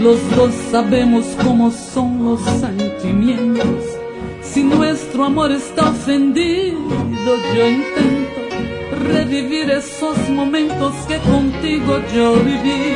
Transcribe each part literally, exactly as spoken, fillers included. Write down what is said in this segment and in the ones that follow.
Los dos sabemos cómo son los sentimientos. Si nuestro amor está ofendido, yo intento revivir esos momentos que contigo yo viví.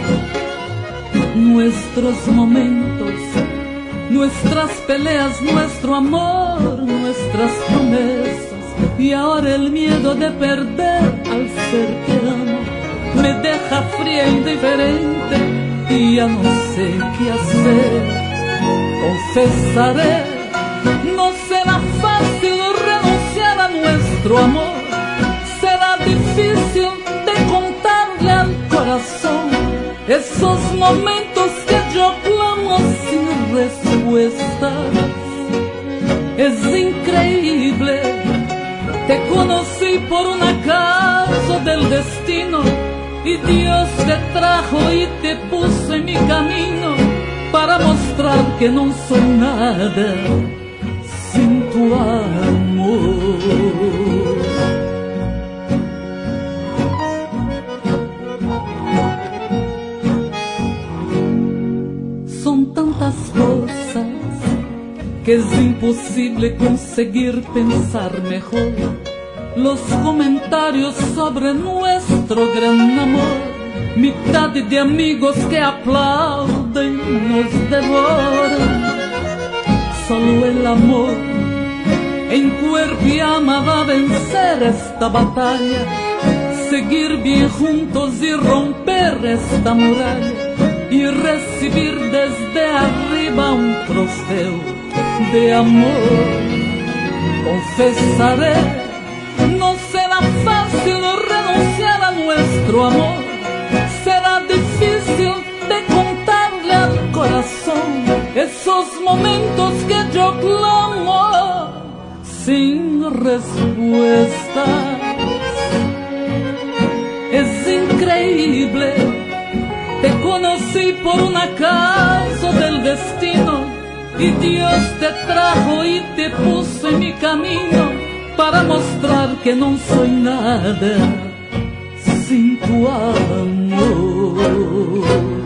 Nuestros momentos, nuestras peleas, nuestro amor, nuestras promesas. Y ahora el miedo de perder al ser que amo me deja fría e indiferente y ya no sé qué hacer. Confesaré, no será fácil renunciar a nuestro amor. Será difícil de contarle al corazón esos momentos que yo clamo sin respuestas. Es increíble, te conocí por un acaso del destino y Dios te trajo y te puso en mi camino para mostrar que no soy nada sin tu amor. Son tantas cosas que es imposible conseguir pensar mejor. Los comentarios sobre nuestro gran amor, mitad de amigos que aplauden nos devoran. Solo el amor en cuerpo y alma va a vencer esta batalla, seguir bien juntos y romper esta muralla y recibir desde arriba un trofeo de amor. Confesaré, no será fácil renunciar a nuestro amor. Será difícil de contarle al corazón esos momentos que yo clamo sin respuesta. Es increíble, te conocí por un acaso del destino y Dios te trajo y te puso en mi camino para mostrar que no soy nada sin tu amor.